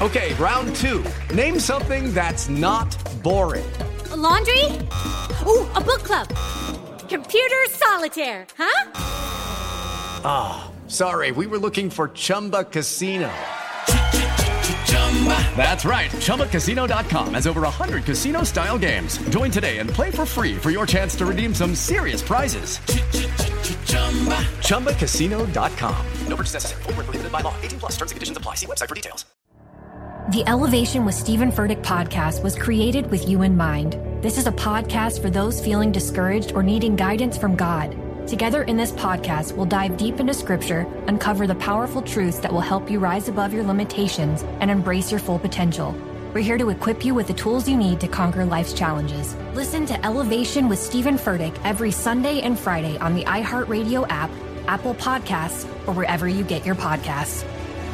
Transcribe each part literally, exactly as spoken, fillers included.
Okay, round two. Name something that's not boring. A laundry? Ooh, a book club. Computer solitaire, huh? Ah, oh, sorry, we were looking for Chumba Casino. That's right, Chumba Casino dot com has over one hundred casino-style games. Join today and play for free for your chance to redeem some serious prizes. Chumba Casino dot com. No purchase necessary. Void where prohibited by law. eighteen plus terms and conditions apply. See website for details. The Elevation with Stephen Furtick podcast was created with you in mind. This is a podcast for those feeling discouraged or needing guidance from God. Together in this podcast, we'll dive deep into Scripture, uncover the powerful truths that will help you rise above your limitations and embrace your full potential. We're here to equip you with the tools you need to conquer life's challenges. Listen to Elevation with Stephen Furtick every Sunday and Friday on the iHeartRadio app, Apple Podcasts, or wherever you get your podcasts.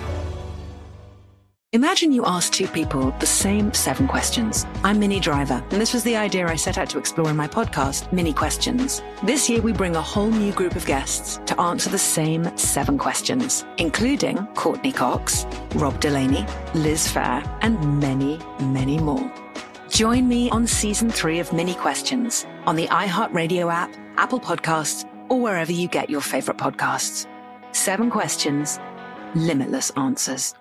Imagine you ask two people the same seven questions. I'm Minnie Driver, and this was the idea I set out to explore in my podcast, Minnie Questions. This year, we bring a whole new group of guests to answer the same seven questions, including Courtney Cox, Rob Delaney, Liz Phair, and many, many more. Join me on season three of Minnie Questions on the iHeartRadio app, Apple Podcasts, or wherever you get your favorite podcasts. Seven questions, limitless answers.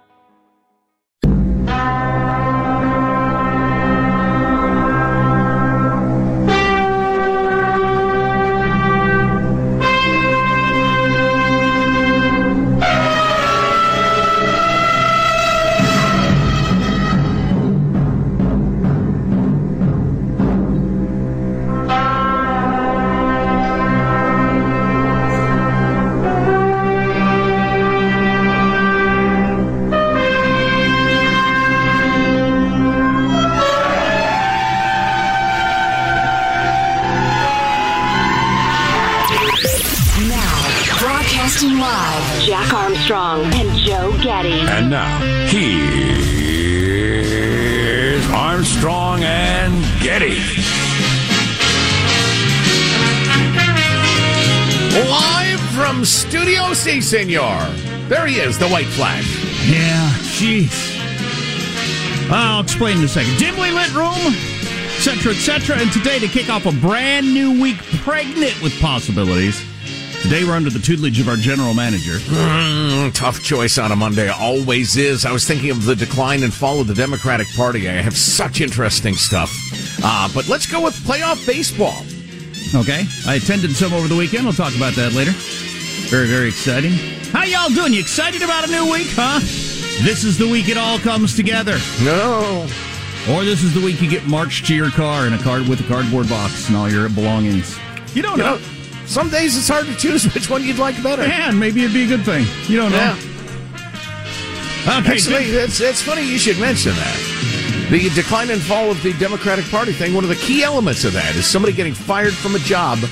Live, Jack Armstrong and Joe Getty. And now, here's Armstrong and Getty. Live from Studio C, senor. There he is, the white flag. Yeah, jeez. I'll explain in a second. Dimly lit room, et cetera, et cetera. And today, to kick off a brand new week, pregnant with possibilities. Today we're under the tutelage of our general manager. Mm, tough choice on a Monday. Always is. I was thinking of the decline and fall of the Democratic Party. I have such interesting stuff. Uh, but let's go with playoff baseball. Okay. I attended some over the weekend. We'll talk about that later. Very, very exciting. How y'all doing? You excited about a new week, huh? This is the week it all comes together. No. Or this is the week you get marched to your car in a card with a cardboard box and all your belongings. You don't you know. know. Some days it's hard to choose which one you'd like better. Yeah, maybe it'd be a good thing. You don't know. Yeah. Okay, Actually, it's, it's funny you should mention that. The decline and fall of the Democratic Party thing, one of the key elements of that is somebody getting fired from a job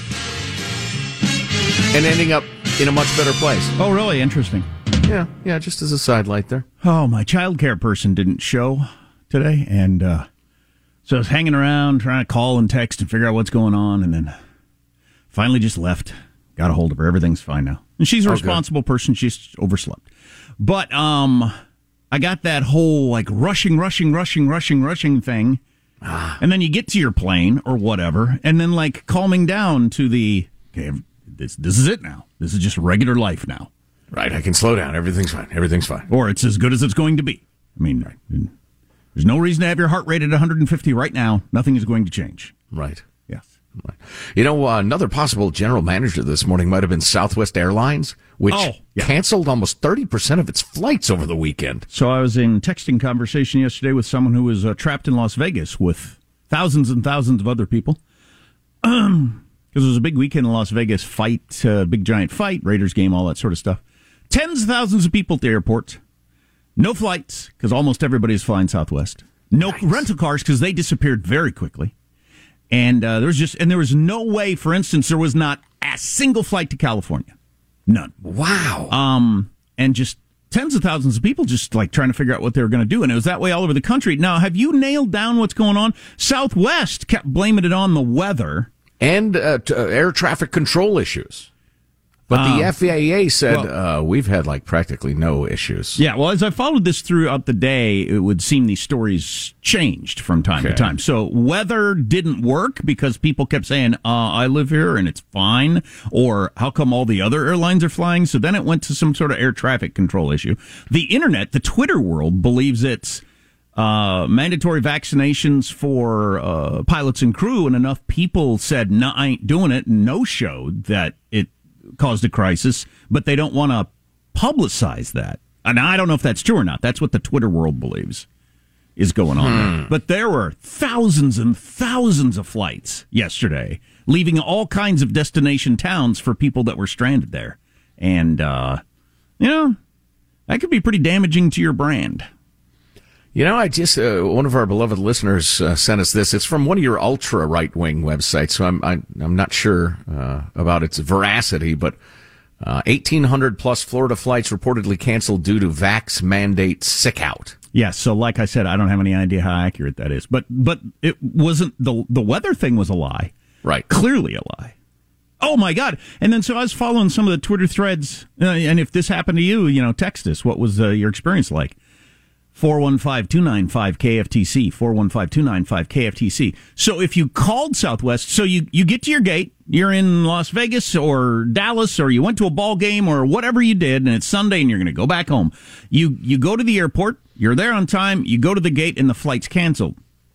and ending up in a much better place. Oh, really? Interesting. Yeah, yeah, just as a sidelight there. Oh, my childcare person didn't show today, and uh, so I was hanging around trying to call and text and figure out what's going on, and then finally just left. Got a hold of her. Everything's fine now. And she's a responsible person. She's overslept. But um, I got that whole like rushing, rushing, rushing, rushing, rushing thing. Ah. And then you get to your plane or whatever. And then like calming down to the, okay, this, this is it now. This is just regular life now. Right. I can slow down. Everything's fine. Everything's fine. Or it's as good as it's going to be. I mean, right. There's no reason to have your heart rate at one hundred fifty right now. Nothing is going to change. Right. Yes. You know, uh, another possible general manager this morning might have been Southwest Airlines, which oh, yeah. canceled almost thirty percent of its flights over the weekend. So I was in texting conversation yesterday with someone who was uh, trapped in Las Vegas with thousands and thousands of other people. Um, because it was a big weekend in Las Vegas, fight, uh, big giant fight, Raiders game, all that sort of stuff. Tens of thousands of people at the airport. No flights, because almost everybody's flying Southwest. No nice. rental cars, because they disappeared very quickly. And uh, there was just, and there was no way, for instance, there was not a single flight to California. None. Wow. Um, and just tens of thousands of people just like trying to figure out what they were going to do. And it was that way all over the country. Now, have you nailed down what's going on? Southwest kept blaming it on the weather. And uh, t- uh, air traffic control issues. But Um, the F A A said well- uh, we've had like practically no issues. Yeah, well, as I followed this throughout the day, it would seem these stories changed from time Okay. to time. So weather didn't work because people kept saying, uh, I live here and it's fine, or how come all the other airlines are flying? So then it went to some sort of air traffic control issue. The internet, the Twitter world, believes it's uh, mandatory vaccinations for uh, pilots and crew, and enough people said, no, I ain't doing it, no showed that it caused a crisis, but they don't want to publicize that. And I don't know if that's true or not. That's what the Twitter world believes is going on Hmm. there. But there were thousands and thousands of flights yesterday, leaving all kinds of destination towns for people that were stranded there. And, uh, you know, that could be pretty damaging to your brand. You know, I just uh, one of our beloved listeners uh, sent us this. It's from one of your ultra right wing websites, so I'm I, I'm not sure uh, about its veracity. But uh, eighteen hundred plus Florida flights reportedly canceled due to vax mandate sick out. Yes, so like I said, I don't have any idea how accurate that is, but but it wasn't the the weather thing was a lie, right? Clearly a lie. Oh my God! And then so I was following some of the Twitter threads, uh, and if this happened to you, you know, text us. What was uh, your experience like? four one five, two nine five, K F T C, four one five, two nine five, K F T C. So if you called Southwest, so you, you get to your gate, you're in Las Vegas or Dallas, or you went to a ball game or whatever you did, and it's Sunday and you're going to go back home. You, you go to the airport, you're there on time, you go to the gate and the flight's canceled.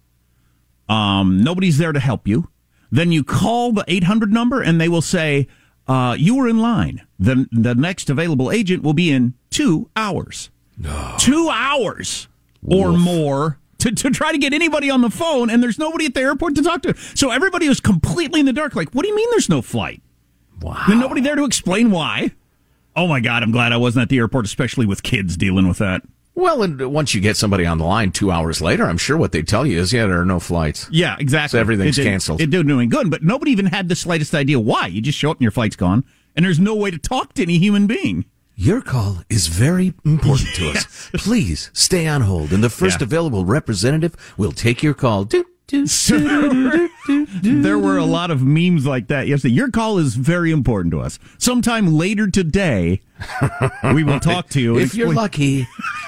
Um, nobody's there to help you. Then you call the eight hundred number and they will say, uh, you were in line. The, the next available agent will be in two hours. No. Two hours or Oof. more to, to try to get anybody on the phone, and there's nobody at the airport to talk to. So everybody was completely in the dark. Like, what do you mean there's no flight? Wow. There's nobody there to explain why. Oh, my God, I'm glad I wasn't at the airport, especially with kids dealing with that. Well, and once you get somebody on the line two hours later, I'm sure what they tell you is, yeah, there are no flights. Yeah, exactly. So everything's it did, canceled. It did doing good, but nobody even had the slightest idea why. You just show up and your flight's gone, and there's no way to talk to any human being. Your call is very important to us. Yes. Please stay on hold, and the first Yeah. available representative will take your call. Do, do, do, do, do. There were a lot of memes like that yesterday. Your call is very important to us. Sometime later today, we will talk to you. and If you're explain- lucky.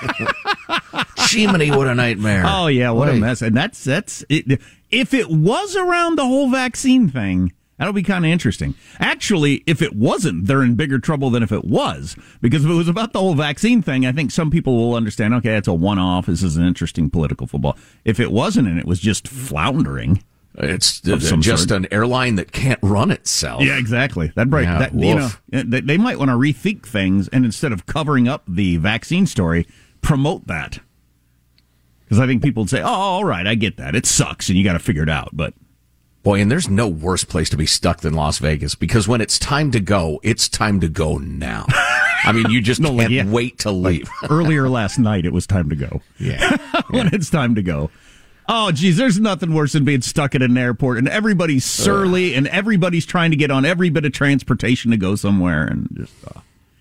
Chimney, what a nightmare. Oh, yeah, what Boy. a mess. And that's, that's it. If it was around the whole vaccine thing, that'll be kind of interesting. Actually, if it wasn't, they're in bigger trouble than if it was. Because if it was about the whole vaccine thing, I think some people will understand, okay, it's a one-off. This is an interesting political football. If it wasn't and it was just floundering. It's Of some just sort. an airline that can't run itself. Yeah, exactly. That break. Yeah, that, you know, woof. they, they might want to rethink things, and instead of covering up the vaccine story, promote that. Because I think people would say, "Oh, all right, I get that. It sucks, and you got to figure it out." But Boy, and there's no worse place to be stuck than Las Vegas, because when it's time to go, it's time to go now. I mean, you just No, can't like, yeah. wait to leave. earlier last night, it was time to go. Yeah. When it's time to go. Oh, geez, there's nothing worse than being stuck at an airport, and everybody's surly, and everybody's trying to get on every bit of transportation to go somewhere, and just. Uh,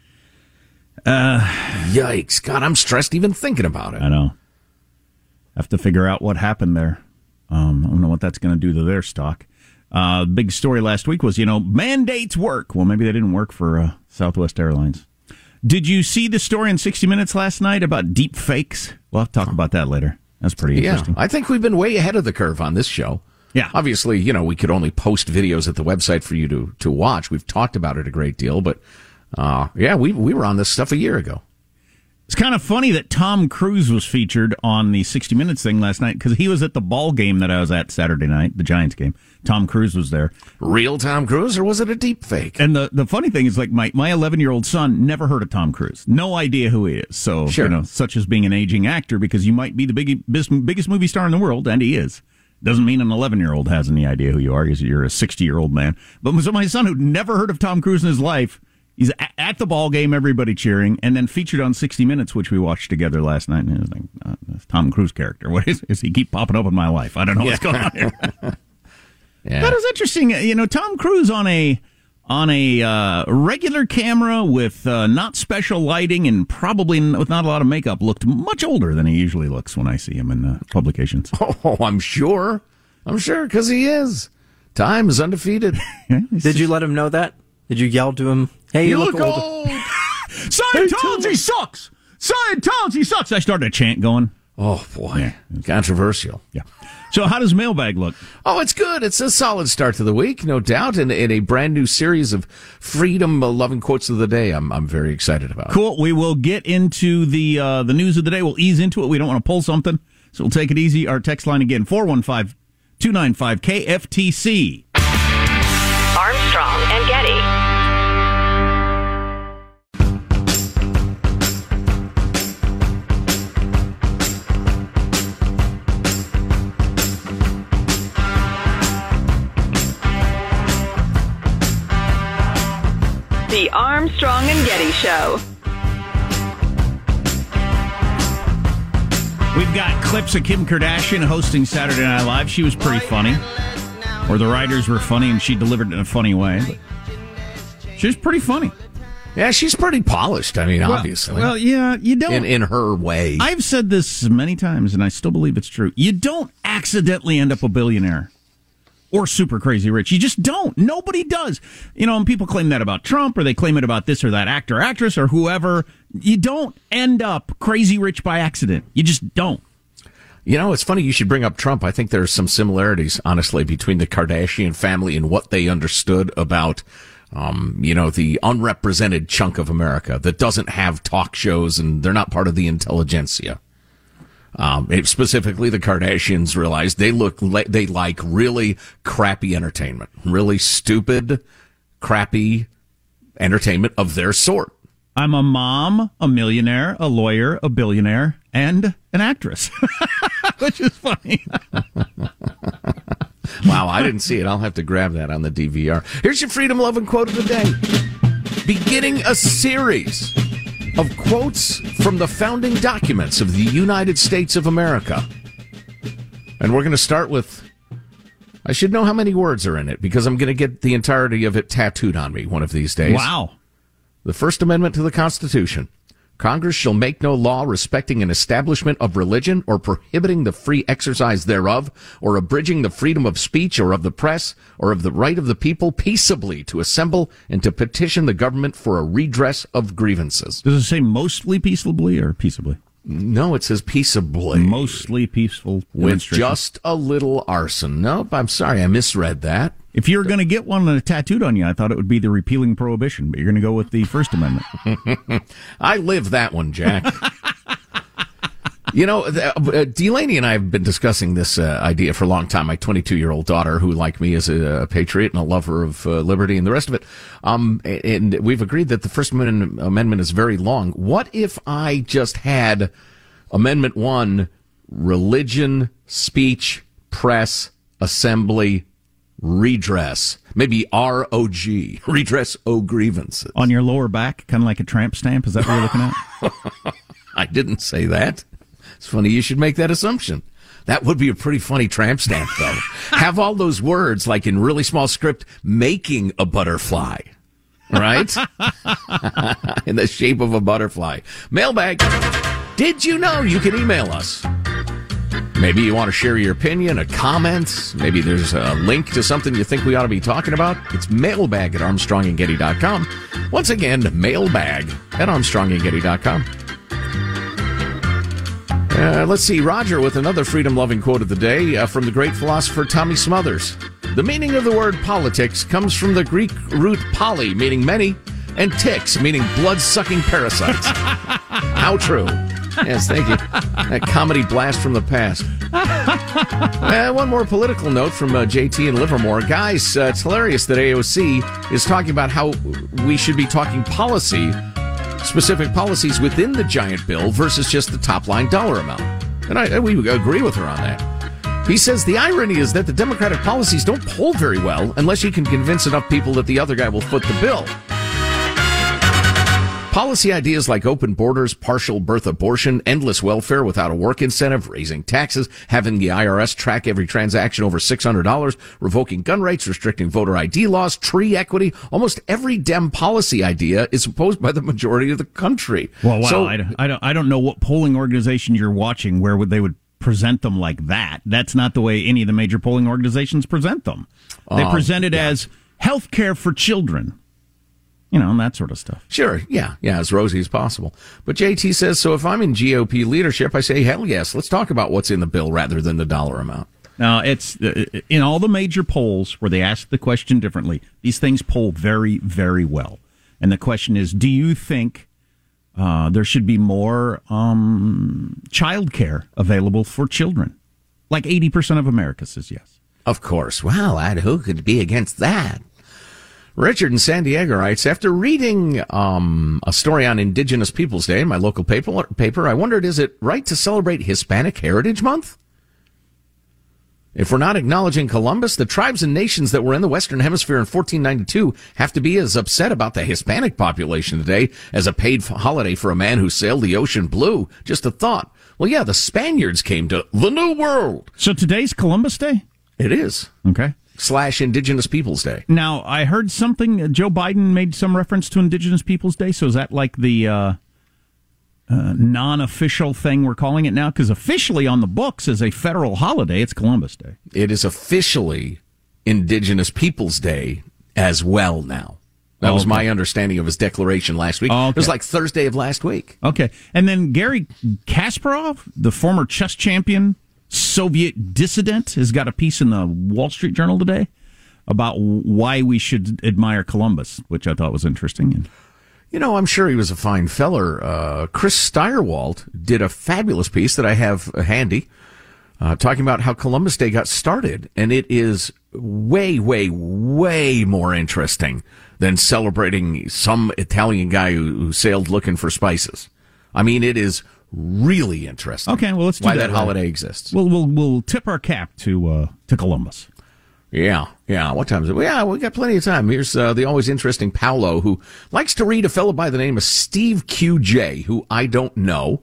uh, Yikes. God, I'm stressed even thinking about it. I know. Have to figure out what happened there. Um, I don't know what that's going to do to their stock. Uh, big story last week was, you know, mandates work. Well, maybe they didn't work for uh, Southwest Airlines. Did you see the story in sixty minutes last night about deep fakes? We'll have to talk about that later. That's pretty Yeah, interesting. I think we've been way ahead of the curve on this show. Yeah. Obviously, you know, we could only post videos at the website for you to, to watch. We've talked about it a great deal, but uh, yeah, we we were on this stuff a year ago. It's kind of funny that Tom Cruise was featured on the sixty minutes thing last night because he was at the ball game that I was at Saturday night, the Giants game. Tom Cruise was there. Real Tom Cruise, or was it a deep fake? And the, the funny thing is, like, my, my eleven-year-old son never heard of Tom Cruise. No idea who he is. So, Sure. you know, such as being an aging actor, because you might be the big, biggest, biggest movie star in the world, and he is. Doesn't mean an eleven-year-old has any idea who you are, because you're a sixty-year-old man. But so my son, who'd never heard of Tom Cruise in his life, he's at, at the ball game, everybody cheering, and then featured on sixty minutes, which we watched together last night. And he was like, uh, this Tom Cruise character. What is, is he keep popping up in my life? I don't know what's going on here. Yeah. That was interesting. You know, Tom Cruise on a on a uh, regular camera with uh, not special lighting and probably n- with not a lot of makeup looked much older than he usually looks when I see him in uh, publications. Oh, I'm sure. I'm sure, because he is. Time is undefeated. Did you let him know that? Did you yell to him, hey, you, you look, look old? old. Scientology sucks! Scientology sucks! I started a chant going. Oh, boy. Yeah. Controversial. Yeah. So how does Mailbag look? Oh, it's good. It's a solid start to the week, no doubt, and, and a brand new series of freedom-loving quotes of the day I'm I'm very excited about. Cool. We will get into the uh, the news of the day. We'll ease into it. We don't want to pull something, so we'll take it easy. Our text line again, four one five, two nine five, K F T C. Armstrong and Getty. The Armstrong and Getty Show. We've got clips of Kim Kardashian hosting Saturday Night Live. She was pretty funny. Or the writers were funny and she delivered it in a funny way. But she was pretty funny. Yeah, she's pretty polished, I mean, well, obviously. Well, yeah, you don't. In, in her way. I've said this many times, and I still believe it's true. You don't accidentally end up a billionaire. Or super crazy rich. You just don't. Nobody does. You know, and people claim that about Trump, or they claim it about this or that actor, actress, or whoever. You don't end up crazy rich by accident. You just don't. You know, it's funny you should bring up Trump. I think there's some similarities, honestly, between the Kardashian family and what they understood about, um, you know, the unrepresented chunk of America that doesn't have talk shows and they're not part of the intelligentsia. Um, it, specifically, the Kardashians realized they look like they like really crappy entertainment, really stupid, crappy entertainment of their sort. I'm a mom, a millionaire, a lawyer, a billionaire, and an actress, which is funny. Wow, I didn't see it. I'll have to grab that on the D V R. Here's your freedom-loving quote of the day. Beginning a series of quotes from the founding documents of the United States of America. And we're going to start with, I should know how many words are in it because I'm going to get the entirety of it tattooed on me one of these days. Wow. The First Amendment to the Constitution. Congress shall make no law respecting an establishment of religion or prohibiting the free exercise thereof or abridging the freedom of speech or of the press or of the right of the people peaceably to assemble and to petition the government for a redress of grievances. Does it say mostly peaceably or peaceably? No, it says peaceably. Mostly peaceful with just a little arson. Nope, I'm sorry, I misread that. If you were going to get one uh, tattooed on you, I thought it would be the repealing prohibition, but you're going to go with the First Amendment. I live that one, Jack. You know, uh, Delaney and I have been discussing this uh, idea for a long time. My twenty-two-year-old daughter, who, like me, is a, a patriot and a lover of uh, liberty and the rest of it. Um, and we've agreed that the First Amendment is very long. What if I just had Amendment one, religion, speech, press, assembly, redress, maybe R O G, redress O grievances. On your lower back, kind of like a tramp stamp? Is that what you're looking at? I didn't say that. It's funny you should make that assumption. That would be a pretty funny tramp stamp, though. Have all those words, like in really small script, making a butterfly, right? In the shape of a butterfly. Mailbag. Did you know you can email us? Maybe you want to share your opinion, a comment. Maybe there's a link to something you think we ought to be talking about. It's mailbag at armstrong and getty dot com. Once again, mailbag at armstrong and getty dot com. Uh, let's see, Roger with another freedom-loving quote of the day uh, from the great philosopher Tommy Smothers. The meaning of the word politics comes from the Greek root poly, meaning many, and ticks, meaning blood-sucking parasites. How true. Yes, thank you. That comedy blast from the past. Uh, one more political note from uh, J T in Livermore. Guys, uh, it's hilarious that A O C is talking about how we should be talking policy, specific policies within the giant bill versus just the top-line dollar amount. And I, we agree with her on that. He says the irony is that the Democratic policies don't poll very well unless you can convince enough people that the other guy will foot the bill. Policy ideas like open borders, partial birth abortion, endless welfare without a work incentive, raising taxes, having the I R S track every transaction over six hundred dollars, revoking gun rights, restricting voter I D laws, tree equity. Almost every Dem policy idea is opposed by the majority of the country. Well, wow, so, I, don't, I, don't, I don't know what polling organization you're watching where would they would present them like that. That's not the way any of the major polling organizations present them. They uh, present it yeah. as health care for children. You know, and that sort of stuff. Sure, yeah, yeah, as rosy as possible. But J T says, so if I'm in G O P leadership, I say, hell yes, let's talk about what's in the bill rather than the dollar amount. Now, it's in all the major polls where they ask the question differently, these things poll very, very well. And the question is, do you think uh, there should be more um, child care available for children? Like eighty percent of America says yes. Of course. Well, I'd, who could be against that? Richard in San Diego writes, after reading um, a story on Indigenous Peoples Day in my local paper, paper, I wondered, is it right to celebrate Hispanic Heritage Month? If we're not acknowledging Columbus, the tribes and nations that were in the Western Hemisphere in fourteen ninety-two have to be as upset about the Hispanic population today as a paid holiday for a man who sailed the ocean blue. Just a thought. Well, yeah, the Spaniards came to the New World. So today's Columbus Day? It is. Okay. Slash Indigenous Peoples Day. Now, I heard something, Joe Biden made some reference to Indigenous Peoples Day, so is that like the uh, uh, non-official thing we're calling it now? Because officially on the books as a federal holiday, it's Columbus Day. It is officially Indigenous Peoples Day as well now. That oh, was okay. my understanding of his declaration last week. Oh, okay. It was like Thursday of last week. Okay. And then Gary Kasparov, the former chess champion, Soviet dissident, has got a piece in the Wall Street Journal today about why we should admire Columbus, which I thought was interesting. And you know, I'm sure he was a fine feller. Uh, Chris Steyerwalt did a fabulous piece that I have handy, uh, talking about how Columbus Day got started. And it is way, way, way more interesting than celebrating some Italian guy who, who sailed looking for spices. I mean, it is really interesting. Okay, well, let's do why that, that holiday right. exists. We'll we'll we'll tip our cap to uh, to Columbus. Yeah, yeah. What time is it? Yeah, we got plenty of time. Here's uh, the always interesting Paolo, who likes to read a fellow by the name of Steve Q J, who I don't know,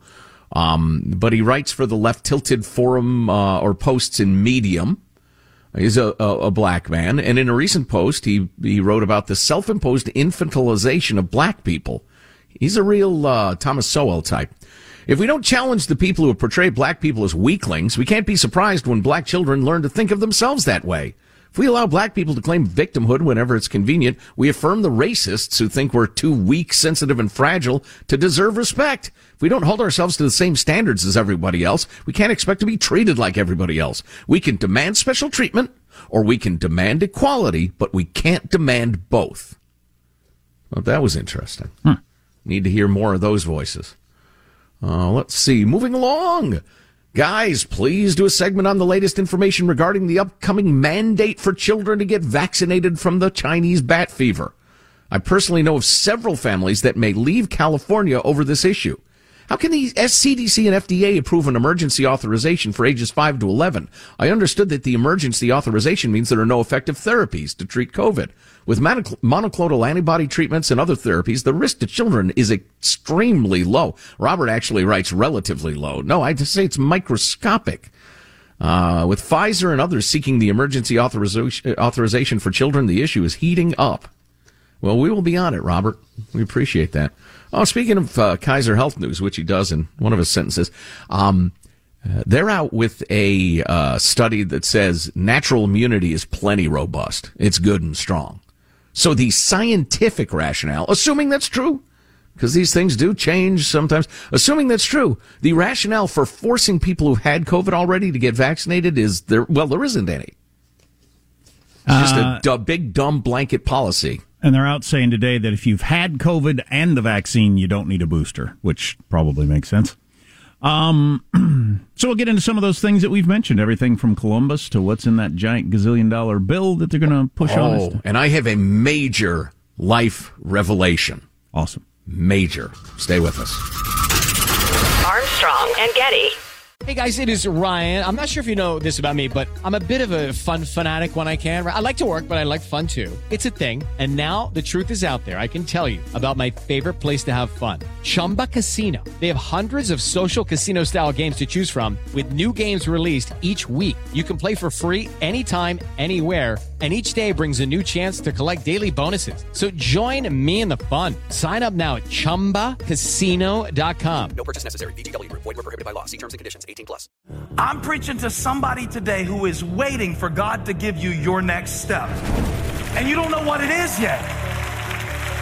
um, but he writes for the Left Tilted Forum uh, or posts in Medium. He's a, a, a black man, and in a recent post, he he wrote about the self-imposed infantilization of black people. He's a real uh, Thomas Sowell type. If we don't challenge the people who portray black people as weaklings, we can't be surprised when black children learn to think of themselves that way. If we allow black people to claim victimhood whenever it's convenient, we affirm the racists who think we're too weak, sensitive, and fragile to deserve respect. If we don't hold ourselves to the same standards as everybody else, we can't expect to be treated like everybody else. We can demand special treatment, or we can demand equality, but we can't demand both. Well, that was interesting. Hmm. Need to hear more of those voices. Uh, let's see. Moving along. Guys, please do a segment on the latest information regarding the upcoming mandate for children to get vaccinated from the Chinese bat fever. I personally know of several families that may leave California over this issue. How can the C D C and F D A approve an emergency authorization for ages five to eleven? I understood that the emergency authorization means there are no effective therapies to treat COVID. With monoclonal antibody treatments and other therapies, the risk to children is extremely low. Robert actually writes relatively low. No, I'd say it's microscopic. Uh, with Pfizer and others seeking the emergency authorization, authorization for children, the issue is heating up. Well, we will be on it, Robert. We appreciate that. Oh, speaking of uh, Kaiser Health News, which he does in one of his sentences, um, uh, they're out with a uh, study that says natural immunity is plenty robust. It's good and strong. So the scientific rationale, assuming that's true, because these things do change sometimes, assuming that's true, the rationale for forcing people who've had COVID already to get vaccinated is there, well, there isn't any. It's just a, uh, a big, dumb blanket policy. And they're out saying today that if you've had COVID and the vaccine, you don't need a booster, which probably makes sense. Um, so we'll get into some of those things that we've mentioned, everything from Columbus to what's in that giant gazillion dollar bill that they're going to push oh, on us. And I have a major life revelation. Awesome. Major. Stay with us. Armstrong and Getty. Hey guys, it is Ryan. I'm not sure if you know this about me, but I'm a bit of a fun fanatic when I can. I like to work, but I like fun too. It's a thing. And now the truth is out there. I can tell you about my favorite place to have fun. Chumba Casino. They have hundreds of social casino style games to choose from with new games released each week. You can play for free anytime, anywhere. And each day brings a new chance to collect daily bonuses. So join me in the fun. Sign up now at chumba casino dot com. No purchase necessary. V G W. Void where prohibited by law. See terms and conditions. eighteen plus. I'm preaching to somebody today who is waiting for God to give you your next step. And you don't know what it is yet.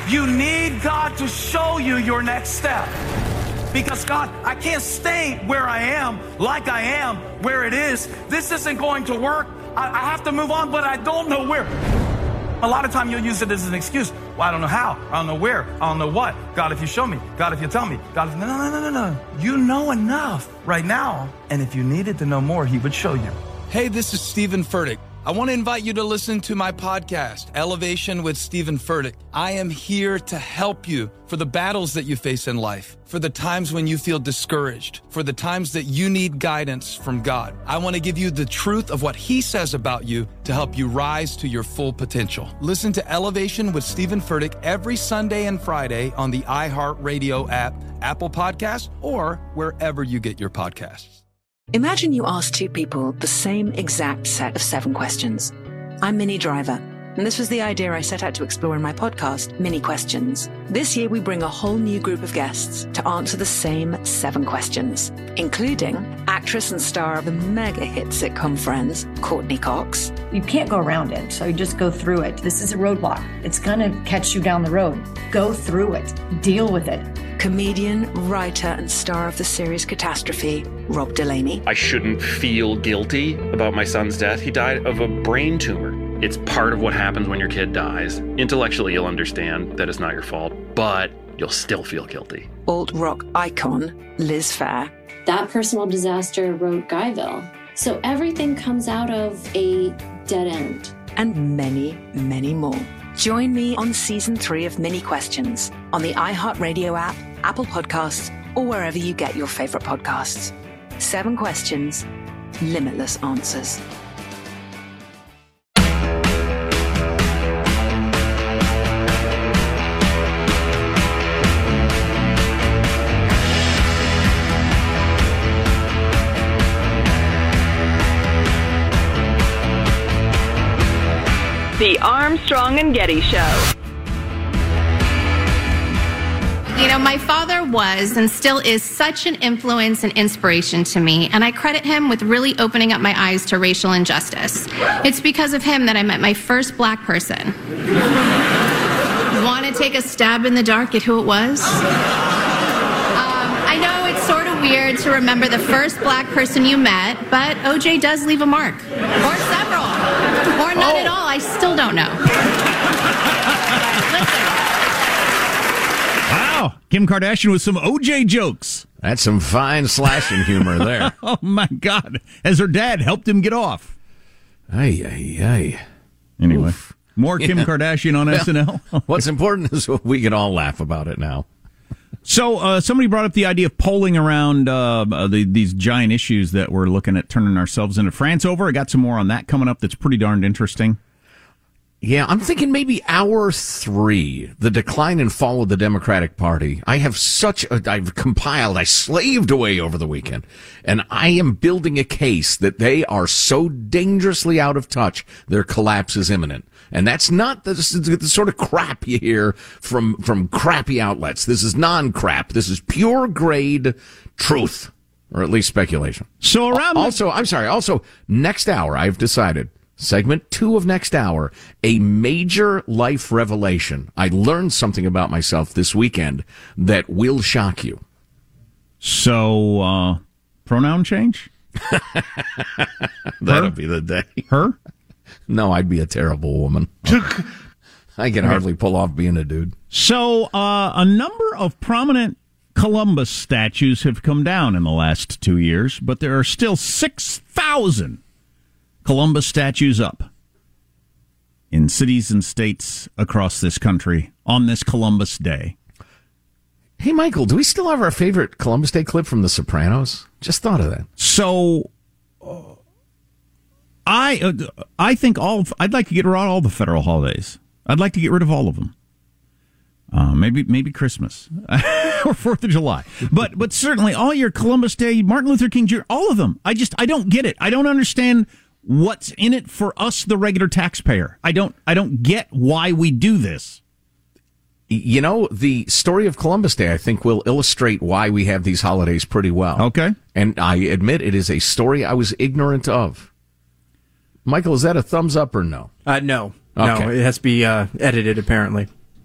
You need God to show you your next step. Because God, I can't stay where I am, like I am, where it is. This isn't going to work. I, I have to move on, but I don't know where. A lot of time you'll use it as an excuse. Well, I don't know how. I don't know where. I don't know what. God, if you show me. God, if you tell me. God, if... No, no, no, no, no. You know enough right now. And if you needed to know more, he would show you. Hey, this is Stephen Furtick. I want to invite you to listen to my podcast, Elevation with Stephen Furtick. I am here to help you for the battles that you face in life, for the times when you feel discouraged, for the times that you need guidance from God. I want to give you the truth of what he says about you to help you rise to your full potential. Listen to Elevation with Stephen Furtick every Sunday and Friday on the iHeartRadio app, Apple Podcasts, or wherever you get your podcasts. Imagine you ask two people the same exact set of seven questions. I'm Minnie Driver, and this was the idea I set out to explore in my podcast, Mini Questions. This year, we bring a whole new group of guests to answer the same seven questions, including actress and star of the mega hit sitcom Friends, Courtney Cox. You can't go around it, so you just go through it. This is a roadblock. It's going to catch you down the road. Go through it. Deal with it. Comedian, writer, and star of the series Catastrophe, Rob Delaney. I shouldn't feel guilty about my son's death. He died of a brain tumor. It's part of what happens when your kid dies. Intellectually, you'll understand that it's not your fault, but you'll still feel guilty. Alt-rock icon, Liz Phair. That personal disaster wrote Guyville. So everything comes out of a dead end. And many, many more. Join me on season three of Mini Questions on the iHeartRadio app, Apple Podcasts, or wherever you get your favorite podcasts. Seven questions, limitless answers. The Armstrong and Getty Show. You know, my father was and still is such an influence and inspiration to me, and I credit him with really opening up my eyes to racial injustice. It's because of him that I met my first black person. Want to take a stab in the dark at who it was? Um, I know it's sort of weird to remember the first black person you met, but O J does leave a mark. Or several. Or none oh. at all. I still don't know. Wow. Kim Kardashian with some O J jokes. That's some fine slashing humor there. Oh, my God. As her dad helped him get off. Ay, ay, ay. Anyway, Oof. more Kim yeah. Kardashian on well, S N L. What's important is we can all laugh about it now. So uh, somebody brought up the idea of polling around uh, the, these giant issues that we're looking at turning ourselves into France over. I got some more on that coming up that's pretty darned interesting. Yeah, I'm thinking maybe hour three, the decline and fall of the Democratic Party. I have such a, I've compiled, I slaved away over the weekend, and I am building a case that they are so dangerously out of touch, their collapse is imminent. And that's not the, the sort of crap you hear from, from crappy outlets. This is non-crap. This is pure grade truth, or at least speculation. So around also, the- I'm sorry, also, next hour, I've decided, segment two of next hour, a major life revelation. I learned something about myself this weekend that will shock you. So, uh, pronoun change? That'll be the day. Her? No, I'd be a terrible woman. I can hardly pull off being a dude. So, uh, a number of prominent Columbus statues have come down in the last two years, but there are still six thousand Columbus statues up in cities and states across this country on this Columbus Day. Hey, Michael, do we still have our favorite Columbus Day clip from The Sopranos? Just thought of that. So, uh, I uh, I think all of, I'd like to get rid of all the federal holidays. I'd like to get rid of all of them. Uh, maybe maybe Christmas or Fourth of July, but but certainly all your Columbus Day, Martin Luther King Junior, all of them. I just I don't get it. I don't understand what's in it for us, the regular taxpayer. I don't I don't get why we do this. You know, the story of Columbus Day, I think, will illustrate why we have these holidays pretty well. Okay. And I admit it is a story I was ignorant of. Michael, is that a thumbs up or no? Uh, no. Okay. No, it has to be uh, edited, apparently.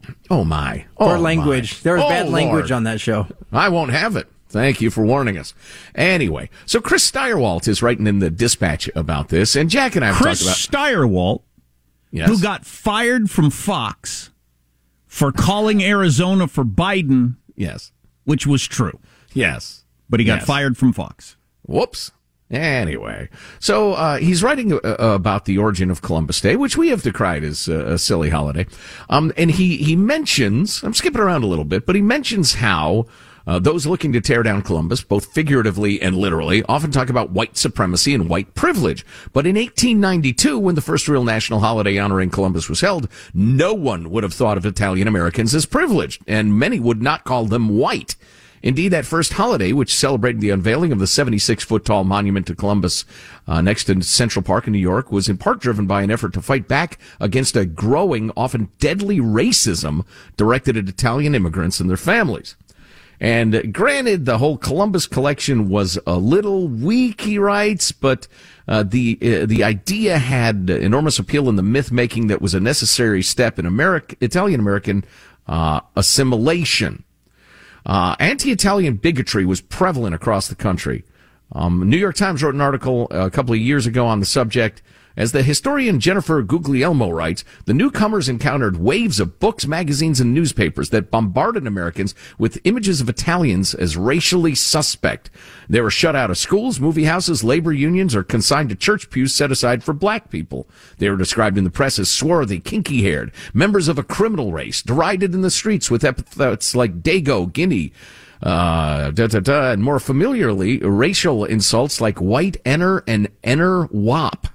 Oh, my. Oh, Or language. my. There was oh, bad language Lord. on that show. I won't have it. Thank you for warning us. Anyway, so Chris Steyerwalt is writing in the Dispatch about this, and Jack and I have Chris talked about... Steyerwalt, yes. who got fired from Fox for calling Arizona for Biden, yes, which was true. Yes. But he got yes. fired from Fox. Whoops. Anyway, so uh, he's writing uh, about the origin of Columbus Day, which we have decried as uh, a silly holiday. Um, and he, he mentions, I'm skipping around a little bit, but he mentions how uh, those looking to tear down Columbus, both figuratively and literally, often talk about white supremacy and white privilege. But in eighteen ninety-two, when the first real national holiday honoring Columbus was held, no one would have thought of Italian Americans as privileged, and many would not call them white. Indeed, that first holiday, which celebrated the unveiling of the seventy-six foot tall monument to Columbus uh, next to Central Park in New York, was in part driven by an effort to fight back against a growing, often deadly racism directed at Italian immigrants and their families. And granted, the whole Columbus collection was a little weak, he writes, but uh, the uh, the idea had enormous appeal in the myth-making that was a necessary step in American, Italian-American uh, assimilation. Uh, anti-Italian bigotry was prevalent across the country. Um, New York Times wrote an article a couple of years ago on the subject. As the historian Jennifer Guglielmo writes, the newcomers encountered waves of books, magazines, and newspapers that bombarded Americans with images of Italians as racially suspect. They were shut out of schools, movie houses, labor unions, or consigned to church pews set aside for black people. They were described in the press as swarthy, kinky-haired, members of a criminal race, derided in the streets with epithets like Dago, Guinea, uh, da, da, da, and more familiarly, racial insults like white Enner and Enner Wop.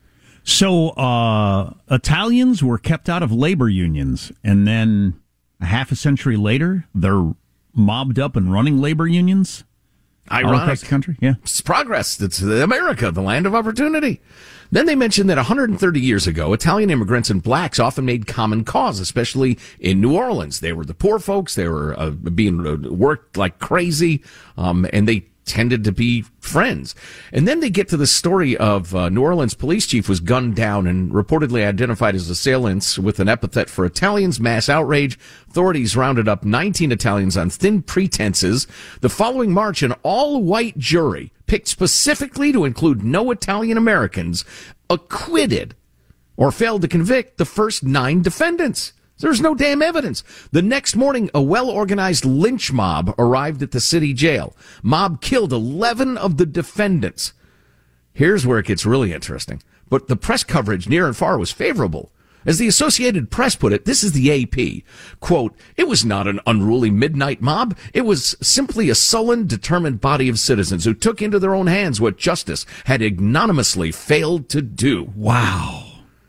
So uh, Italians were kept out of labor unions, and then a half a century later, they're mobbed up and running labor unions Ironic. all across the country. Yeah, it's progress. It's America, the land of opportunity. Then they mentioned that one hundred thirty years ago, Italian immigrants and blacks often made common cause, especially in New Orleans. They were the poor folks. They were uh, being uh, worked like crazy, um, and they tended to be friends. And then they get to the story of uh, New Orleans police chief was gunned down and reportedly identified as assailants with an epithet for Italians, mass outrage. Authorities rounded up nineteen Italians on thin pretenses. The following March, an all-white jury, picked specifically to include no Italian Americans, acquitted or failed to convict the first nine defendants. There's no damn evidence. The next morning, a well-organized lynch mob arrived at the city jail. Mob killed eleven of the defendants. Here's where it gets really interesting. But the press coverage near and far was favorable. As the Associated Press put it, this is the A P. Quote, it was not an unruly midnight mob. It was simply a sullen, determined body of citizens who took into their own hands what justice had ignominiously failed to do. Wow.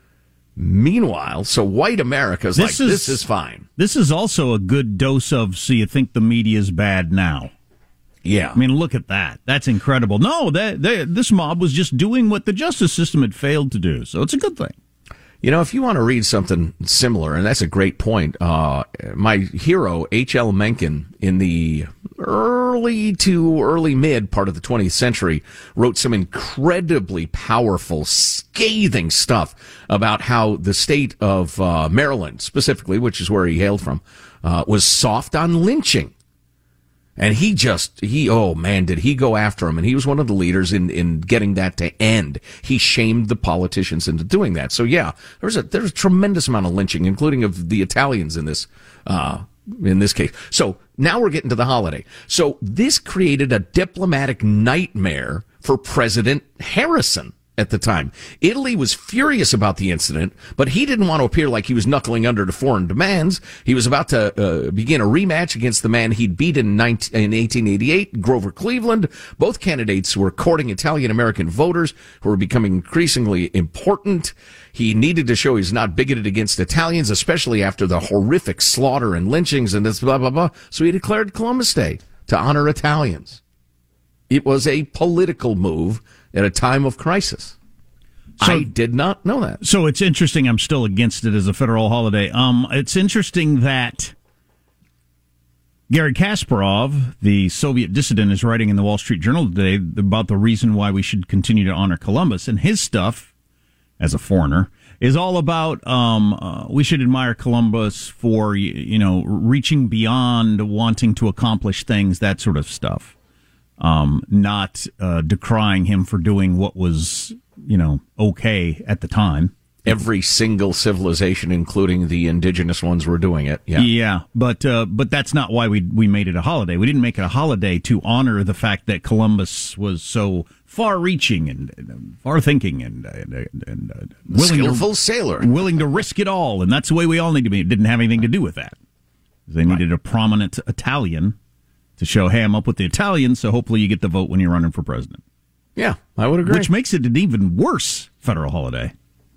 Meanwhile, so white America's this like, is, this is fine. This is also a good dose of, so you think the media's bad now. Yeah. I mean, look at that. That's incredible. No, that, that, this mob was just doing what the justice system had failed to do. So it's a good thing. You know, if you want to read something similar, and that's a great point, uh, my hero, H L Mencken, in the early to early mid part of the twentieth century, wrote some incredibly powerful, scathing stuff about how the state of uh, Maryland, specifically, which is where he hailed from, uh, was soft on lynching. And he just, he, oh man, did he go after him. And he was one of the leaders in, in getting that to end. He shamed the politicians into doing that. So yeah, there's a, there's a tremendous amount of lynching, including of the Italians in this, uh, in this case. So now we're getting to the holiday. So this created a diplomatic nightmare for President Harrison at the time. Italy was furious about the incident, but he didn't want to appear like he was knuckling under to foreign demands. He was about to uh, begin a rematch against the man he'd beat in, nineteen, in eighteen eighty-eight, Grover Cleveland. Both candidates were courting Italian-American voters who were becoming increasingly important. He needed to show he's not bigoted against Italians, especially after the horrific slaughter and lynchings and this blah, blah, blah. So he declared Columbus Day to honor Italians. It was a political move at a time of crisis. So, I did not know that. So it's interesting. I'm still against it as a federal holiday. Um, it's interesting that Garry Kasparov, the Soviet dissident, is writing in the Wall Street Journal today about the reason why we should continue to honor Columbus. And his stuff as a foreigner, is all about um, uh, we should admire Columbus for, you, you know, reaching beyond wanting to accomplish things, that sort of stuff. Um, not uh, decrying him for doing what was, you know, okay at the time. Every single civilization, including the indigenous ones, were doing it. Yeah, yeah, but uh, but that's not why we we made it a holiday. We didn't make it a holiday to honor the fact that Columbus was so far-reaching and, and far-thinking and and, and uh, willing skillful to, sailor, willing to risk it all, and that's the way we all need to be. It didn't have anything to do with that. They needed right. a prominent Italian to show, hey, I'm up with the Italians, so hopefully you get the vote when you're running for president. Yeah, I would agree. Which makes it an even worse federal holiday.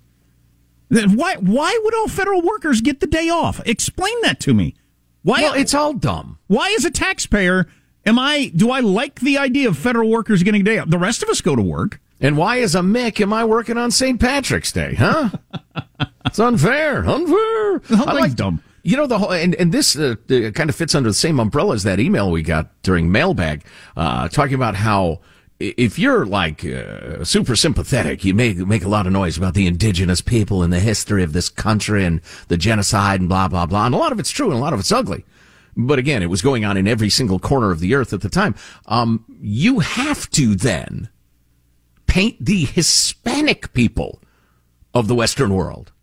Why why would all federal workers get the day off? Explain that to me. Why? Well, it's all dumb. Why, as a taxpayer, am I? Do I like the idea of federal workers getting a day off? The rest of us go to work. And why, as a Mick, am I working on Saint Patrick's Day? Huh? It's unfair. Unfair. I like dumb. You know, the whole, and, and this uh, uh, kind of fits under the same umbrella as that email we got during Mailbag, uh, talking about how if you're like uh, super sympathetic, you make make a lot of noise about the indigenous people and the history of this country and the genocide and blah, blah, blah. And a lot of it's true and a lot of it's ugly. But again, it was going on in every single corner of the earth at the time. Um, you have to then paint the Hispanic people of the Western world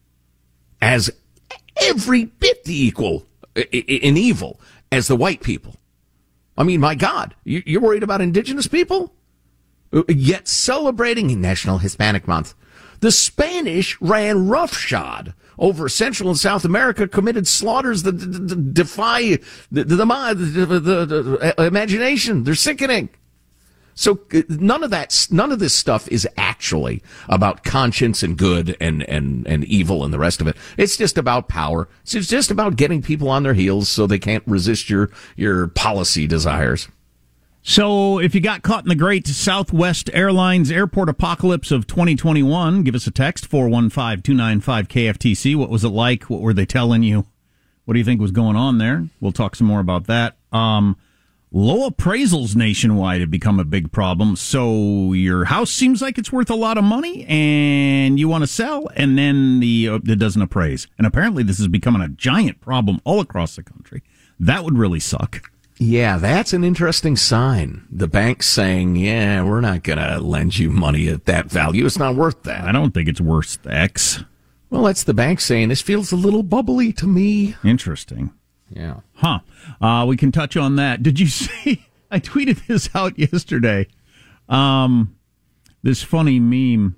as every bit the equal in evil as the white people. I mean, my God, you're worried about indigenous people? Yet celebrating National Hispanic Month. The Spanish ran roughshod over Central and South America, committed slaughters that defy the, the, the, the, the imagination. They're sickening. So none of that, none of this stuff is actually about conscience and good and, and, and evil and the rest of it. It's just about power. It's just about getting people on their heels so they can't resist your, your policy desires. So if you got caught in the great Southwest Airlines airport apocalypse of twenty twenty-one, give us a text, four one five, two nine five, K F T C. What was it like? What were they telling you? What do you think was going on there? We'll talk some more about that. Um, Low appraisals nationwide have become a big problem. So your house seems like it's worth a lot of money and you want to sell, and then the uh, it doesn't appraise. And apparently this is becoming a giant problem all across the country. That would really suck. Yeah, that's an interesting sign. The bank's saying, yeah, we're not going to lend you money at that value. It's not worth that. I don't think it's worth X. Well, that's the bank saying, this feels a little bubbly to me. Interesting. Yeah. Huh. Uh, we can touch on that. Did you see? I tweeted this out yesterday. Um, this funny meme.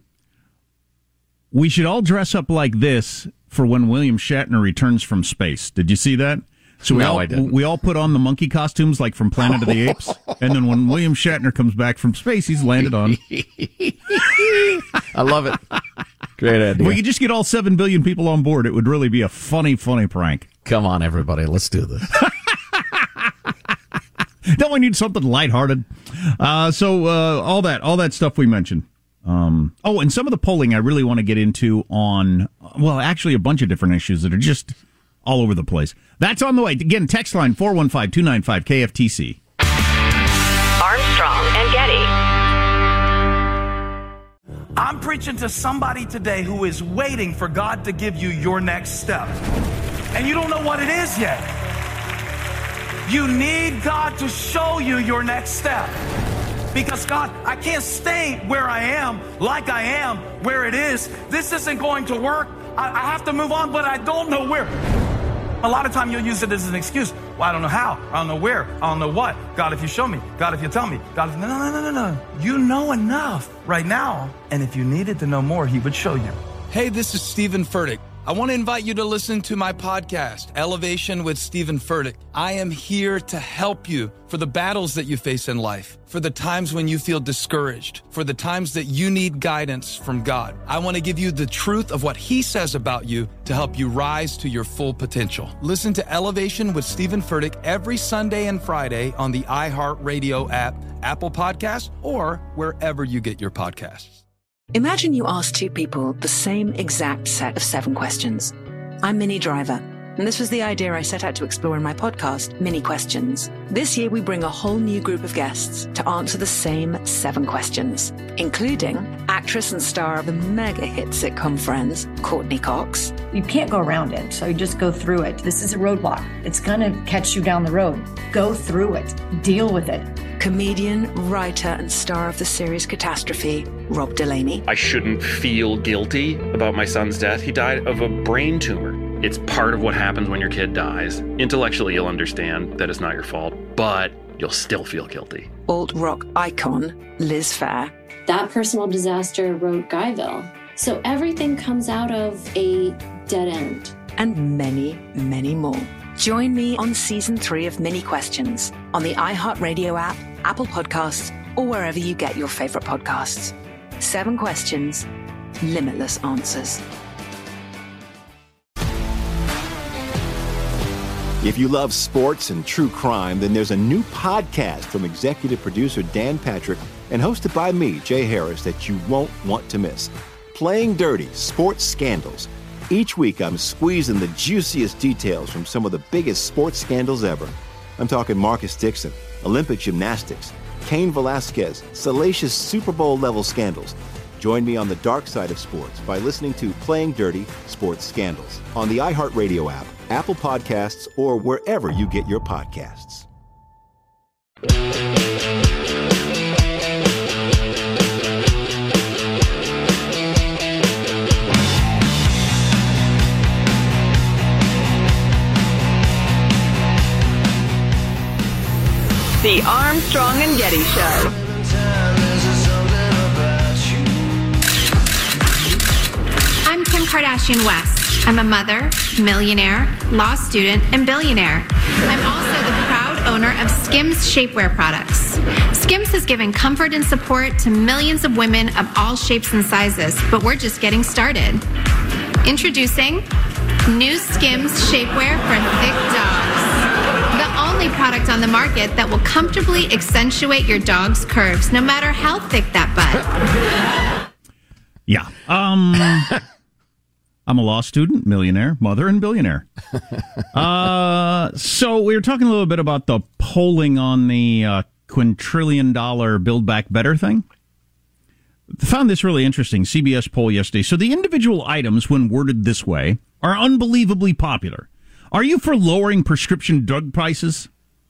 We should all dress up like this for when William Shatner returns from space. Did you see that? So we no, all I didn't. we all put on the monkey costumes like from Planet of the Apes, and then when William Shatner comes back from space, he's landed on. I love it. Great idea. We could just get all seven billion people on board. It would really be a funny, funny prank. Come on, everybody, let's do this. Don't we need something lighthearted? Uh, so uh, all that, all that stuff we mentioned. Um, oh, and some of the polling I really want to get into on, well, actually a bunch of different issues that are just all over the place. That's on the way. Again, text line four one five, two nine five, K F T C. Armstrong and Getty. I'm preaching to somebody today who is waiting for God to give you your next step. And you don't know what it is yet. You need God to show you your next step. Because God, I can't stay where I am, like I am, where it is. This isn't going to work. I, I have to move on, but I don't know where. A lot of time you'll use it as an excuse. Well, I don't know how. I don't know where. I don't know what. God, if you show me. God, if you tell me. God, if... No, no, no, no, no. You know enough right now. And if you needed to know more, he would show you. Hey, this is Stephen Furtick. I want to invite you to listen to my podcast, Elevation with Stephen Furtick. I am here to help you for the battles that you face in life, for the times when you feel discouraged, for the times that you need guidance from God. I want to give you the truth of what he says about you to help you rise to your full potential. Listen to Elevation with Stephen Furtick every Sunday and Friday on the iHeartRadio app, Apple Podcasts, or wherever you get your podcasts. Imagine you ask two people the same exact set of seven questions. I'm Minnie Driver, and this was the idea I set out to explore in my podcast, Mini Questions. This year, we bring a whole new group of guests to answer the same seven questions, including actress and star of the mega hit sitcom Friends, Courtney Cox. You can't go around it, so you just go through it. This is a roadblock. It's going to catch you down the road. Go through it. Deal with it. Comedian, writer, and star of the series Catastrophe, Rob Delaney. I shouldn't feel guilty about my son's death. He died of a brain tumor. It's part of what happens when your kid dies. Intellectually, you'll understand that it's not your fault, but you'll still feel guilty. Alt-rock icon, Liz Phair. That personal disaster wrote Guyville. So everything comes out of a dead end. And many, many more. Join me on season three of Mini Questions on the iHeartRadio app, Apple Podcasts, or wherever you get your favorite podcasts. Seven questions, limitless answers. If you love sports and true crime, then there's a new podcast from executive producer Dan Patrick and hosted by me, Jay Harris, that you won't want to miss. Playing Dirty: Sports Scandals. Each week, I'm squeezing the juiciest details from some of the biggest sports scandals ever. I'm talking Marcus Dixon, Olympic gymnastics, Cain Velasquez, salacious Super Bowl-level scandals. Join me on the dark side of sports by listening to Playing Dirty: Sports Scandals on the iHeartRadio app, Apple Podcasts, or wherever you get your podcasts. The Armstrong and Getty Show. I'm Kim Kardashian West. I'm a mother, millionaire, law student, and billionaire. I'm also the proud owner of Skims shapewear products. Skims has given comfort and support to millions of women of all shapes and sizes, but we're just getting started. Introducing new Skims shapewear for thick dogs. The only product on the market that will comfortably accentuate your dog's curves, no matter how thick that butt. Yeah. Um, I'm a law student, millionaire, mother, and billionaire. Uh, so we were talking a little bit about the polling on the uh, quintillion dollar Build Back Better thing. Found this really interesting. C B S poll yesterday. So the individual items, when worded this way, are unbelievably popular. Are you for lowering prescription drug prices?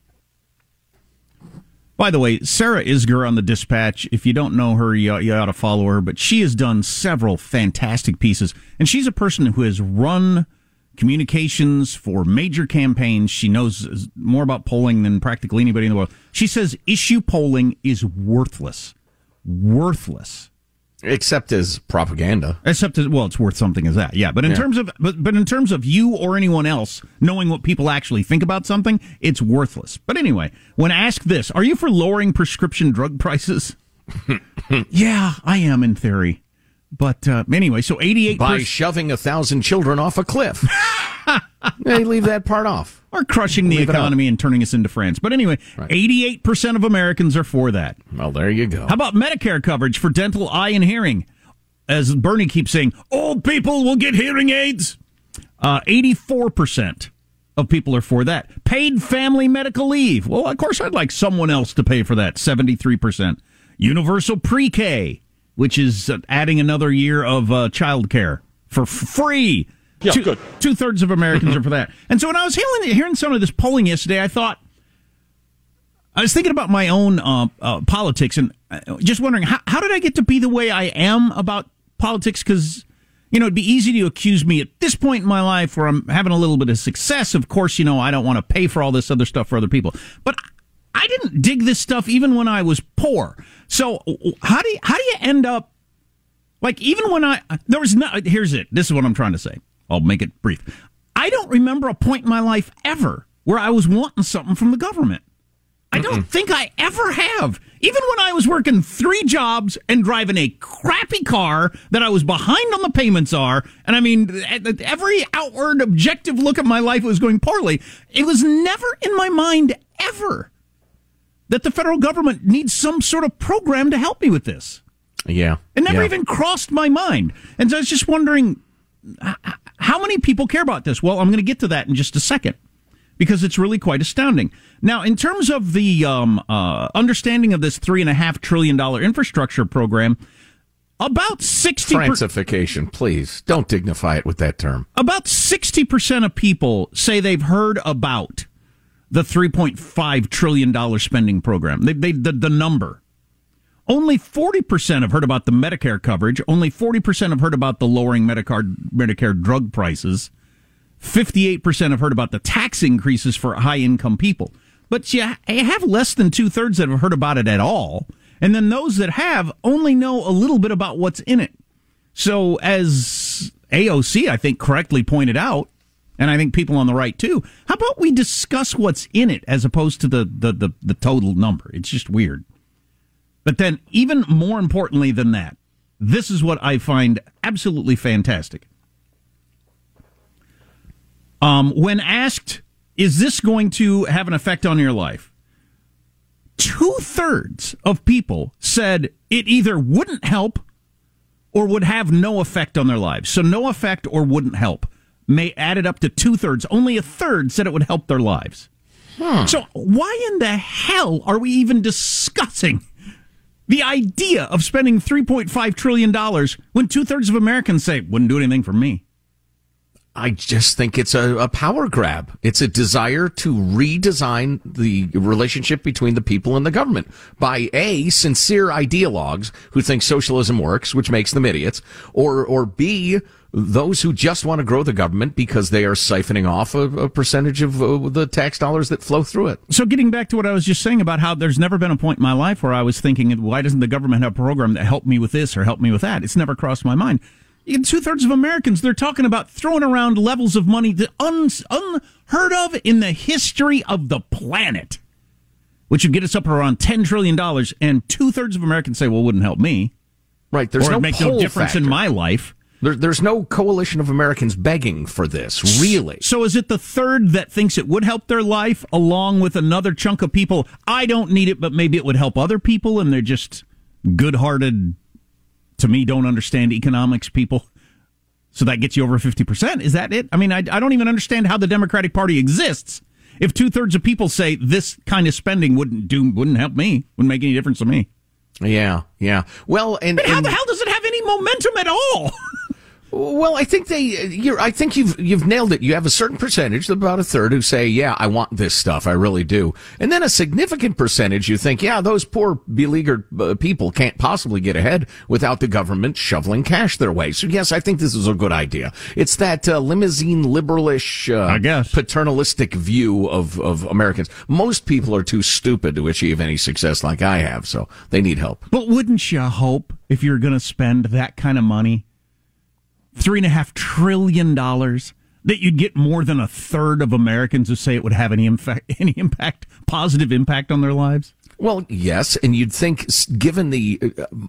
By the way, Sarah Isger on the Dispatch, if you don't know her, you, you ought to follow her, but she has done several fantastic pieces, and she's a person who has run communications for major campaigns. She knows more about polling than practically anybody in the world. She says issue polling is worthless. Worthless. Except as propaganda. Except as, well, it's worth something as that, yeah. But in yeah. terms of but, but in terms of you or anyone else knowing what people actually think about something, it's worthless. But anyway, when asked this, are you for lowering prescription drug prices? Yeah, I am in theory. But uh, anyway, so eighty-eight by shoving a thousand children off a cliff. They leave that part off. Or crushing the economy and turning us into France. But anyway, right. eighty-eight percent of Americans are for that. Well, there you go. How about Medicare coverage for dental, eye, and hearing? As Bernie keeps saying, old people will get hearing aids. Uh, eighty-four percent of people are for that. Paid family medical leave. Well, of course, I'd like someone else to pay for that. seventy-three percent. Universal pre-K, which is adding another year of uh, child care for f- free. Yeah, Two, good. Two-thirds of Americans are for that. And so when I was hearing, hearing some of this polling yesterday, I thought, I was thinking about my own uh, uh, politics and just wondering, how, how did I get to be the way I am about politics? Because, you know, it'd be easy to accuse me at this point in my life where I'm having a little bit of success. Of course, you know, I don't want to pay for all this other stuff for other people. But I didn't dig this stuff even when I was poor. So how do you, how do you end up, like, even when I, there was no, here's it. This is what I'm trying to say. I'll make it brief. I don't remember a point in my life ever where I was wanting something from the government. I don't Mm-mm. think I ever have. Even when I was working three jobs and driving a crappy car that I was behind on the payments are, and I mean, every outward objective look at my life was going poorly, it was never in my mind ever that the federal government needs some sort of program to help me with this. Yeah. It never yeah. even crossed my mind. And so I was just wondering, how many people care about this? Well, I'm going to get to that in just a second, because it's really quite astounding. Now, in terms of the um, uh, understanding of this three and a half trillion dollar infrastructure program, about sixty Francification, please don't dignify it with that term. About sixty percent of people say they've heard about the three point five trillion dollars spending program. They, they the, the number. Only forty percent have heard about the Medicare coverage. Only forty percent have heard about the lowering Medicare Medicare drug prices. fifty-eight percent have heard about the tax increases for high-income people. But you have less than two-thirds that have heard about it at all. And then those that have only know a little bit about what's in it. So as A O C, I think, correctly pointed out, and I think people on the right too, how about we discuss what's in it as opposed to the, the, the, the total number? It's just weird. But then even more importantly than that, this is what I find absolutely fantastic. Um, when asked, is this going to have an effect on your life? Two-thirds of people said it either wouldn't help or would have no effect on their lives. So no effect or wouldn't help may add it up to two-thirds. Only a third said it would help their lives. Hmm. So why in the hell are we even discussing the idea of spending three point five trillion dollars when two-thirds of Americans say, wouldn't do anything for me? I just think it's a, a power grab. It's a desire to redesign the relationship between the people and the government by A, sincere ideologues who think socialism works, which makes them idiots, or or B, those who just want to grow the government because they are siphoning off a, a percentage of uh, the tax dollars that flow through it. So getting back to what I was just saying about how there's never been a point in my life where I was thinking, why doesn't the government have a program that help me with this or help me with that? It's never crossed my mind. Two-thirds of Americans, they're talking about throwing around levels of money that un, unheard of in the history of the planet, which would get us up around ten trillion dollars, and two-thirds of Americans say, well, it wouldn't help me. Right, there's or no it'd make no difference factor in my life. There, there's no coalition of Americans begging for this, really. So is it the third that thinks it would help their life, along with another chunk of people, I don't need it, but maybe it would help other people, and they're just good-hearted, to me, don't understand economics people? So that gets you over fifty percent. Is that it? I mean, I, I don't even understand how the Democratic Party exists if two-thirds of people say this kind of spending wouldn't do, wouldn't help me, wouldn't make any difference to me. Yeah, yeah. Well, and, but how and the hell does it have any momentum at all? Well, I think they. You're, I think you've you've nailed it. You have a certain percentage, about a third, who say, "Yeah, I want this stuff. I really do," and then a significant percentage you think, "Yeah, those poor beleaguered uh, people can't possibly get ahead without the government shoveling cash their way." So, yes, I think this is a good idea. It's that uh, limousine liberalish, uh, I guess, paternalistic view of of Americans. Most people are too stupid to achieve any success like I have, so they need help. But wouldn't you hope, if you're going to spend that kind of money, Three and a half trillion dollars, that you'd get more than a third of Americans who say it would have any impact, any impact, positive impact on their lives? Well, yes, and you'd think, given the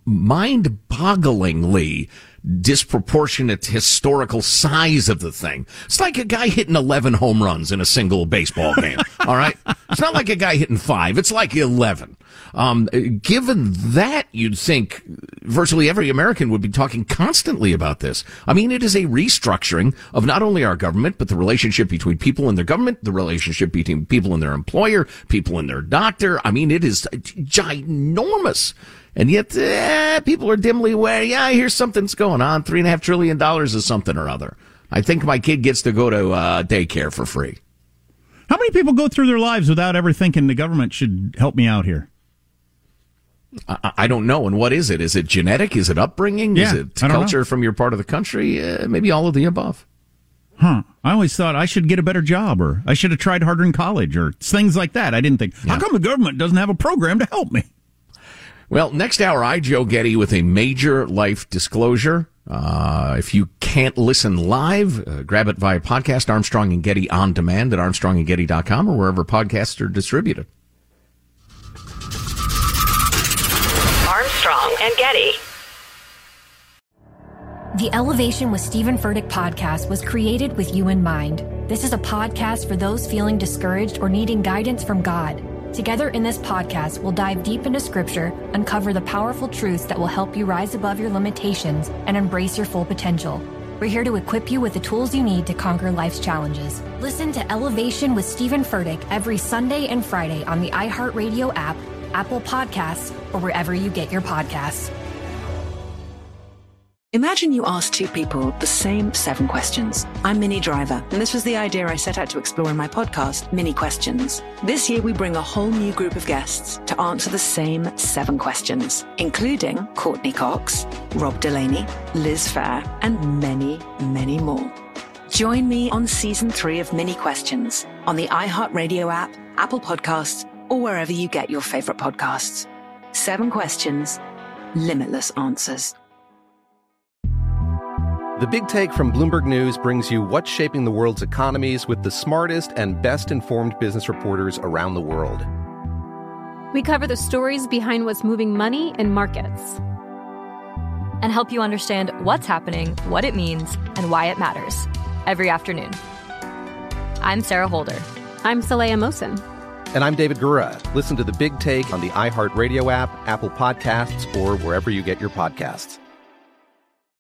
mind-bogglingly disproportionate historical size of the thing, it's like a guy hitting eleven home runs in a single baseball game, all right? It's not like a guy hitting five, it's like eleven. Um, given that, you'd think virtually every American would be talking constantly about this. I mean, it is a restructuring of not only our government, but the relationship between people and their government, the relationship between people and their employer, people and their doctor. I mean, it is ginormous. And yet, eh, people are dimly aware, yeah, here's something's going on. Three and a half trillion dollars is something or other. I think my kid gets to go to uh, daycare for free. How many people go through their lives without ever thinking the government should help me out here? I, I don't know. And what is it? Is it genetic? Is it upbringing? Yeah, is it culture from your part of the country? Uh, maybe all of the above. Huh. I always thought I should get a better job, or I should have tried harder in college, or things like that. I didn't think, yeah. How come the government doesn't have a program to help me? Well, next hour, I, Joe Getty, with a major life disclosure. Uh, if you can't listen live, uh, grab it via podcast, Armstrong and Getty on demand at armstrong and getty dot com or wherever podcasts are distributed. Armstrong and Getty. The Elevation with Stephen Furtick podcast was created with you in mind. This is a podcast for those feeling discouraged or needing guidance from God. Together in this podcast, we'll dive deep into Scripture, uncover the powerful truths that will help you rise above your limitations and embrace your full potential. We're here to equip you with the tools you need to conquer life's challenges. Listen to Elevation with Stephen Furtick every Sunday and Friday on the iHeartRadio app, Apple Podcasts, or wherever you get your podcasts. Imagine you ask two people the same seven questions. I'm Minnie Driver, and this was the idea I set out to explore in my podcast, Mini Questions. This year, we bring a whole new group of guests to answer the same seven questions, including Courtney Cox, Rob Delaney, Liz Phair, and many, many more. Join me on season three of Mini Questions on the iHeartRadio app, Apple Podcasts, or wherever you get your favorite podcasts. Seven questions, limitless answers. The Big Take from Bloomberg News brings you what's shaping the world's economies with the smartest and best-informed business reporters around the world. We cover the stories behind what's moving money and markets, and help you understand what's happening, what it means, and why it matters every afternoon. I'm Sarah Holder. I'm Saleha Mohsin. And I'm David Gura. Listen to The Big Take on the iHeartRadio app, Apple Podcasts, or wherever you get your podcasts.